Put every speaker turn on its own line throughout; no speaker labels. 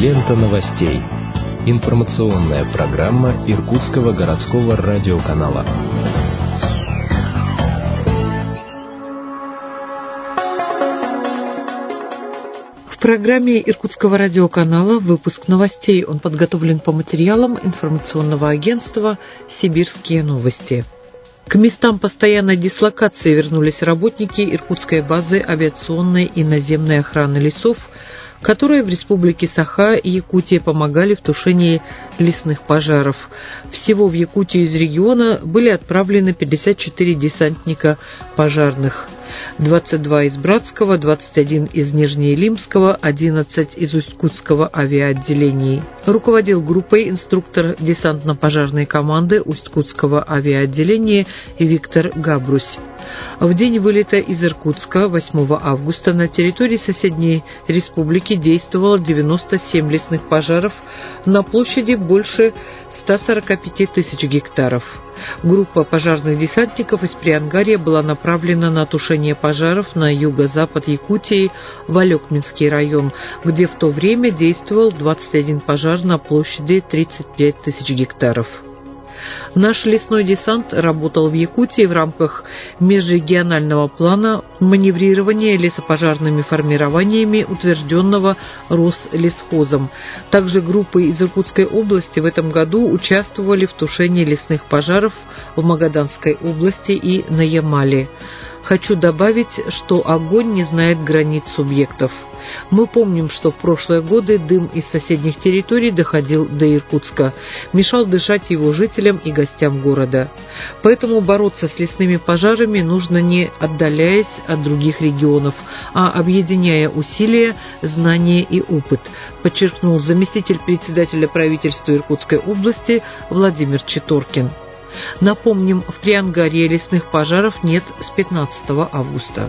Лента новостей. Информационная программа Иркутского городского радиоканала.
В программе Иркутского радиоканала выпуск новостей. Он подготовлен по материалам информационного агентства «Сибирские новости». К местам постоянной дислокации вернулись работники Иркутской базы авиационной и наземной охраны лесов, которые в республике Саха и Якутии помогали в тушении лесных пожаров. Всего в Якутию из региона были отправлены 54 десантника пожарных. 22 из Братского, 21 из Нижнеилимского, 11 из Усть-Кутского авиаотделений. Руководил группой инструктор десантно-пожарной команды Усть-Кутского авиаотделения Виктор Габрусь. В день вылета из Иркутска 8 августа на территории соседней республики действовало 97 лесных пожаров на площади больше 145 тысяч гектаров. Группа пожарных десантников из Приангарья была направлена на тушение пожаров на юго-запад Якутии в Алекминский район, где в то время действовал 21 пожар на площади 35 тысяч гектаров. Наш лесной десант работал в Якутии в рамках межрегионального плана маневрирования лесопожарными формированиями, утвержденного Рослесхозом. Также группы из Иркутской области в этом году участвовали в тушении лесных пожаров в Магаданской области и на Ямале. Хочу добавить, что огонь не знает границ субъектов. Мы помним, что в прошлые годы дым из соседних территорий доходил до Иркутска, мешал дышать его жителям и гостям города. Поэтому бороться с лесными пожарами нужно не отдаляясь от других регионов, а объединяя усилия, знания и опыт, подчеркнул заместитель председателя правительства Иркутской области Владимир Читоркин. Напомним, в Приангарье лесных пожаров нет с 15 августа.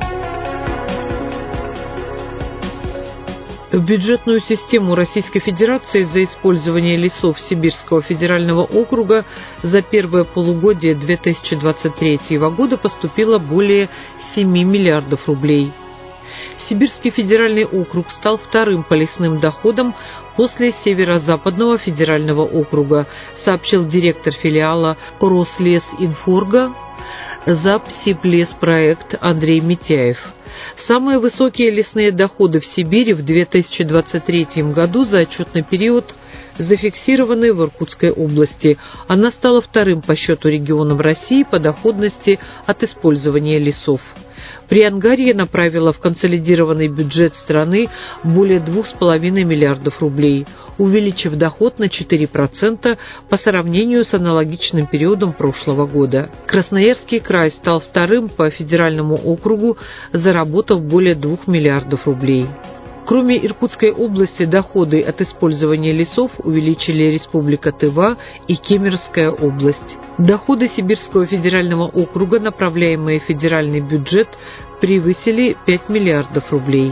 В бюджетную систему Российской Федерации за использование лесов Сибирского федерального округа за первое полугодие 2023 года поступило более 7 миллиардов рублей. Сибирский федеральный округ стал вторым по лесным доходам после Северо-Западного федерального округа, сообщил директор филиала Рослесинфорга Запсиблеспроект Андрей Митяев. Самые высокие лесные доходы в Сибири в 2023 году за отчетный период зафиксированы в Иркутской области. Она стала вторым по счету регионом России по доходности от использования лесов. Приангарье направило в консолидированный бюджет страны более 2,5 миллиардов рублей, увеличив доход на 4% по сравнению с аналогичным периодом прошлого года. Красноярский край стал вторым по федеральному округу, заработав более 2 миллиардов рублей. Кроме Иркутской области, доходы от использования лесов увеличили Республика Тыва и Кемеровская область. Доходы Сибирского федерального округа, направляемые в федеральный бюджет, превысили 5 миллиардов рублей.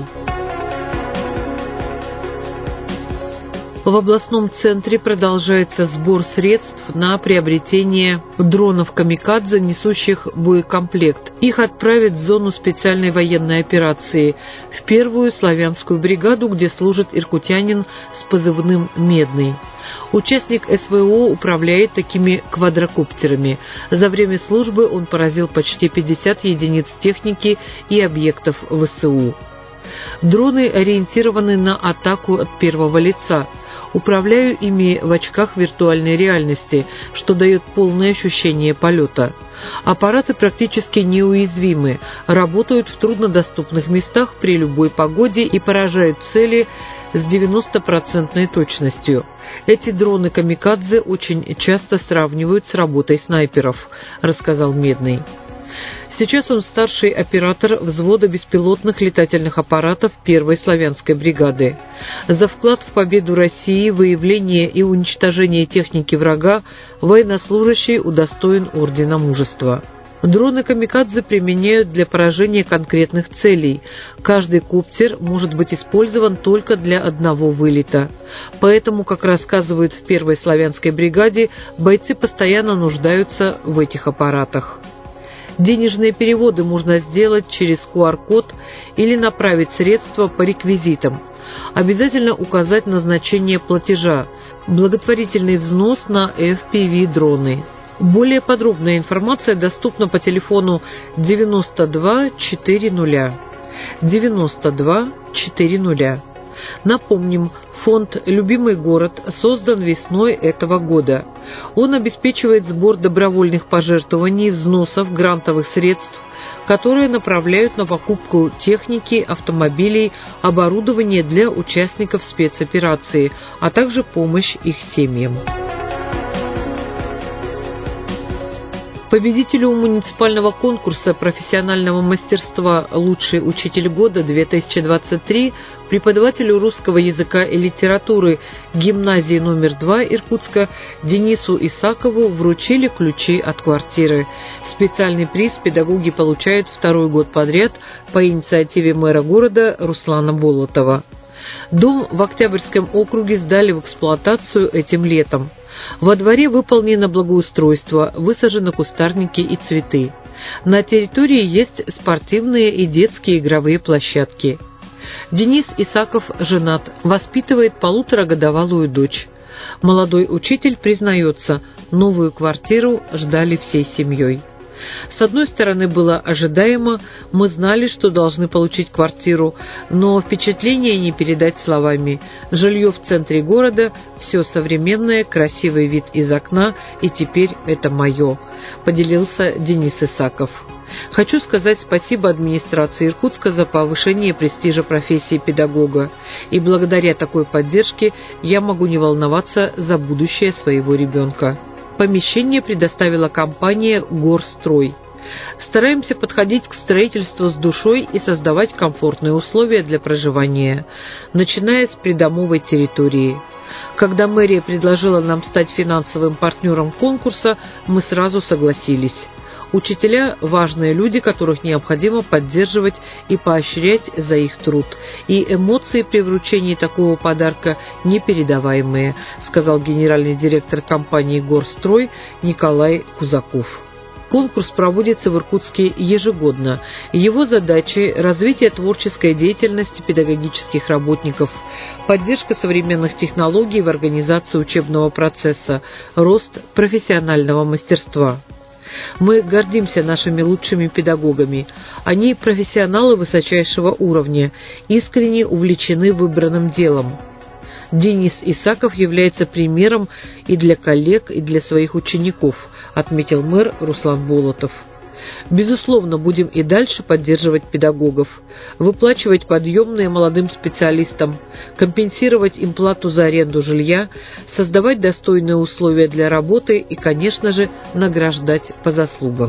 В областном центре продолжается сбор средств на приобретение дронов «Камикадзе», несущих боекомплект. Их отправят в зону специальной военной операции, в первую славянскую бригаду, где служит иркутянин с позывным «Медный». Участник СВО управляет такими квадрокоптерами. За время службы он поразил почти 50 единиц техники и объектов ВСУ. Дроны ориентированы на атаку от первого лица. Управляю ими в очках виртуальной реальности, что дает полное ощущение полета. Аппараты практически неуязвимы, работают в труднодоступных местах при любой погоде и поражают цели с 90% точностью. Эти дроны «Камикадзе» очень часто сравнивают с работой снайперов, рассказал Медный. Сейчас он старший оператор взвода беспилотных летательных аппаратов 1-й славянской бригады. За вклад в победу России, выявление и уничтожение техники врага военнослужащий удостоен Ордена Мужества. Дроны «Камикадзе» применяют для поражения конкретных целей. Каждый коптер может быть использован только для одного вылета. Поэтому, как рассказывают в 1-й славянской бригаде, бойцы постоянно нуждаются в этих аппаратах. Денежные переводы можно сделать через QR-код или направить средства по реквизитам. обязательно указать назначение платежа – благотворительный взнос на FPV-дроны. Более подробная информация доступна по телефону 92 400. 92 400. Напомним, фонд «Любимый город» создан весной этого года. Он обеспечивает сбор добровольных пожертвований, взносов, грантовых средств, которые направляют на покупку техники, автомобилей, оборудования для участников спецоперации, а также помощь их семьям. Победителю муниципального конкурса профессионального мастерства «Лучший учитель года-2023», преподавателю русского языка и литературы гимназии номер 2 Иркутска Денису Исакову вручили ключи от квартиры. Специальный приз педагоги получают второй год подряд по инициативе мэра города Руслана Болотова. Дом в Октябрьском округе сдали в эксплуатацию этим летом. Во дворе выполнено благоустройство, высажены кустарники и цветы. На территории есть спортивные и детские игровые площадки. Денис Исаков женат, воспитывает 1,5-годовалую дочь. Молодой учитель признается, новую квартиру ждали всей семьей. С одной стороны, было ожидаемо, мы знали, что должны получить квартиру, но впечатление не передать словами. Жилье в центре города, все современное, красивый вид из окна, и теперь это мое, поделился Денис Исаков. Хочу сказать спасибо администрации Иркутска за повышение престижа профессии педагога, и благодаря такой поддержке я могу не волноваться за будущее своего ребенка. Помещение предоставила компания «Горстрой». Стараемся подходить к строительству с душой и создавать комфортные условия для проживания, начиная с придомовой территории. Когда мэрия предложила нам стать финансовым партнером конкурса, мы сразу согласились. Учителя – важные люди, которых необходимо поддерживать и поощрять за их труд. И эмоции при вручении такого подарка непередаваемые, сказал генеральный директор компании «Горстрой» Николай Кузаков. Конкурс проводится в Иркутске ежегодно. Его задачи – развитие творческой деятельности педагогических работников, поддержка современных технологий в организации учебного процесса, рост профессионального мастерства. Мы гордимся нашими лучшими педагогами. Они профессионалы высочайшего уровня, искренне увлечены выбранным делом. Денис Исаков является примером и для коллег, и для своих учеников, отметил мэр Руслан Болотов. Безусловно, будем и дальше поддерживать педагогов, выплачивать подъемные молодым специалистам, компенсировать им плату за аренду жилья, создавать достойные условия для работы и, конечно же, награждать по заслугам.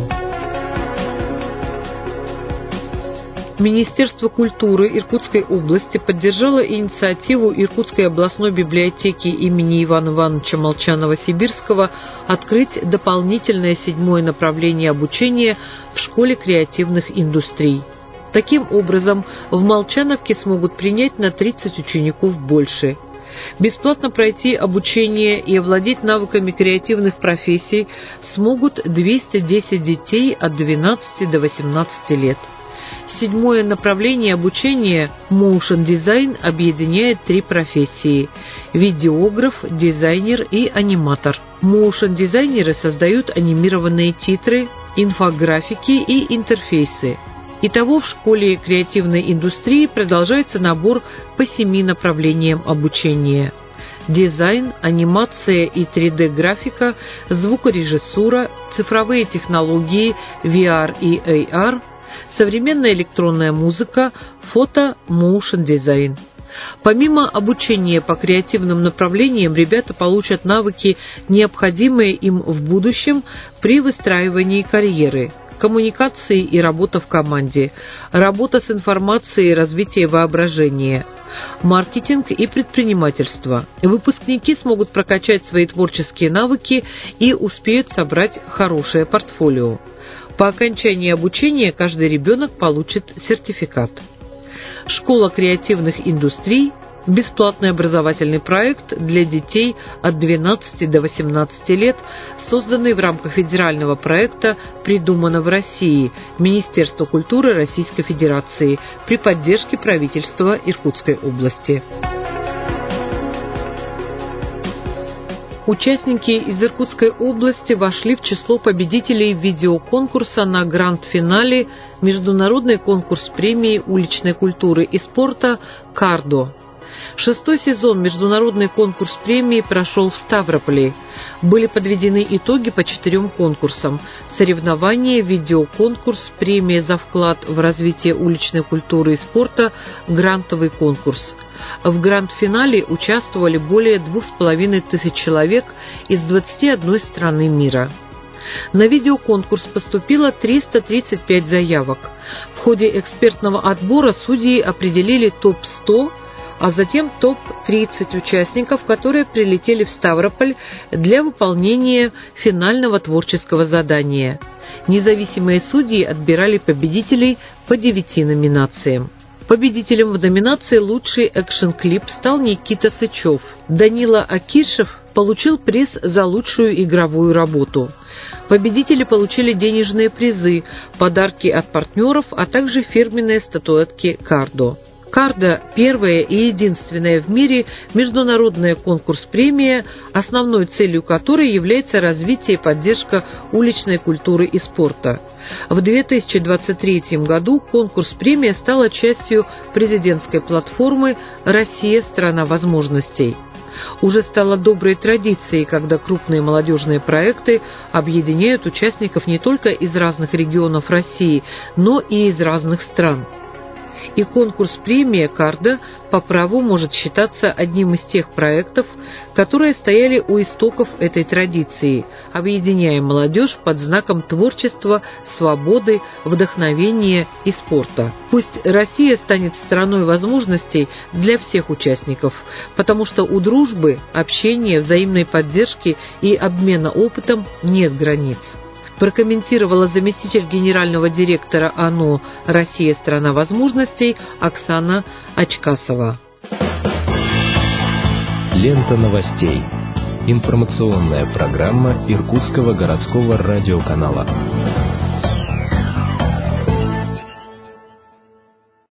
Министерство культуры Иркутской области поддержало инициативу Иркутской областной библиотеки имени Ивана Ивановича Молчанова-Сибирского открыть дополнительное 7-е направление обучения в школе креативных индустрий. Таким образом, в Молчановке смогут принять на 30 учеников больше. Бесплатно пройти обучение и овладеть навыками креативных профессий смогут 210 детей от 12 до 18 лет. 7-е направление обучения Motion Design объединяет 3 профессии – видеограф, дизайнер и аниматор. Motion-дизайнеры создают анимированные титры, инфографики и интерфейсы. Итого в школе креативной индустрии продолжается набор по 7 направлениям обучения: дизайн, анимация и 3D-графика, звукорежиссура, цифровые технологии, VR и AR, современная электронная музыка, фото, моушн-дизайн. Помимо обучения по креативным направлениям, ребята получат навыки, необходимые им в будущем при выстраивании карьеры: коммуникации и работа в команде, работа с информацией и развитие воображения, маркетинг и предпринимательство. Выпускники смогут прокачать свои творческие навыки и успеют собрать хорошее портфолио. По окончании обучения каждый ребенок получит сертификат. Школа креативных индустрий Бесплатный образовательный проект для детей от 12 до 18 лет, созданный в рамках федерального проекта «Придумано в России» Министерства культуры Российской Федерации при поддержке правительства Иркутской области. Участники из Иркутской области вошли в число победителей видеоконкурса на гранд-финале международный конкурс премии уличной культуры и спорта «Кардо». 6-й сезон международный конкурс премии прошел в Ставрополе. Были подведены итоги по 4 конкурсам: соревнования, видеоконкурс, премия за вклад в развитие уличной культуры и спорта, грантовый конкурс. В гранд-финале участвовали более 2500 человек из 21 страны мира. На видеоконкурс поступило 335 заявок. В ходе экспертного отбора судьи определили топ-100, а затем топ-30 участников, которые прилетели в Ставрополь для выполнения финального творческого задания. Независимые судьи отбирали победителей по 9 номинациям. Победителем в номинации «Лучший экшн-клип» стал Никита Сычев. Данила Акишев получил приз за лучшую игровую работу. Победители получили денежные призы, подарки от партнеров, а также фирменные статуэтки «Кардо». «Кардо» – первая и единственная в мире международная конкурс-премия, основной целью которой является развитие и поддержка уличной культуры и спорта. В 2023 году конкурс-премия стала частью президентской платформы «Россия – страна возможностей». Уже стало доброй традицией, когда крупные молодежные проекты объединяют участников не только из разных регионов России, но и из разных стран. И конкурс-премия «Кардо» по праву может считаться одним из тех проектов, которые стояли у истоков этой традиции, объединяя молодежь под знаком творчества, свободы, вдохновения и спорта. Пусть Россия станет страной возможностей для всех участников, потому что у дружбы, общения, взаимной поддержки и обмена опытом нет границ. Прокомментировала заместитель генерального директора ОНО «Россия – страна возможностей» Оксана Очкасова.
Лента новостей. Информационная программа Иркутского городского радиоканала.